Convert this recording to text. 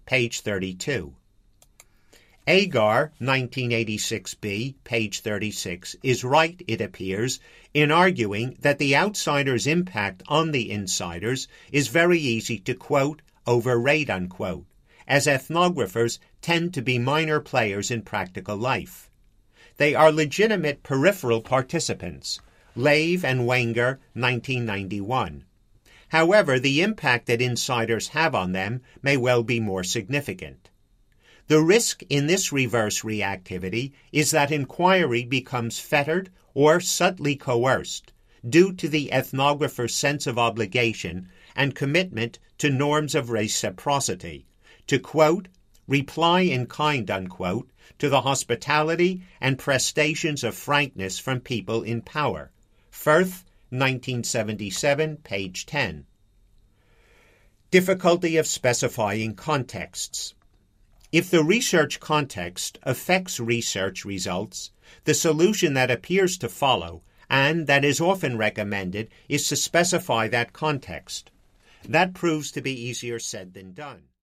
page 32. Agar, 1986b, page 36, is right, it appears, in arguing that the outsider's impact on the insiders is very easy to quote, overrate, unquote, as ethnographers tend to be minor players in practical life. They are legitimate peripheral participants. Lave and Wenger, 1991. However, the impact that insiders have on them may well be more significant. The risk in this reverse reactivity is that inquiry becomes fettered or subtly coerced due to the ethnographer's sense of obligation and commitment to norms of reciprocity, to, quote, reply in kind, unquote, to the hospitality and prestations of frankness from people in power. Firth, 1977, page 10. Difficulty of specifying contexts. If the research context affects research results, the solution that appears to follow, and that is often recommended, is to specify that context. That proves to be easier said than done.